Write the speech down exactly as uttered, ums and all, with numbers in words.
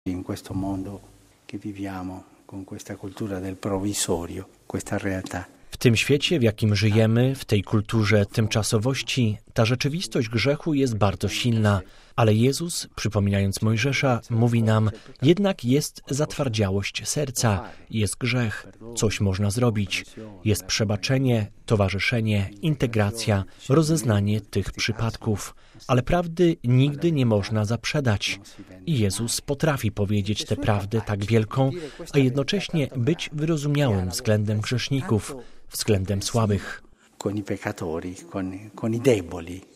In questo mondo che viviamo, con questa cultura del provvisorio, questa realtà. W tym świecie, w jakim żyjemy, w tej kulturze tymczasowości, ta rzeczywistość grzechu jest bardzo silna. Ale Jezus, przypominając Mojżesza, mówi nam, jednak jest zatwardziałość serca, jest grzech, coś można zrobić. Jest przebaczenie, towarzyszenie, integracja, rozeznanie tych przypadków. Ale prawdy nigdy nie można zaprzedać. I Jezus potrafi powiedzieć tę prawdę tak wielką, a jednocześnie być wyrozumiałym względem grzeszników, względem słabych. Con i peccatori, con, con i deboli.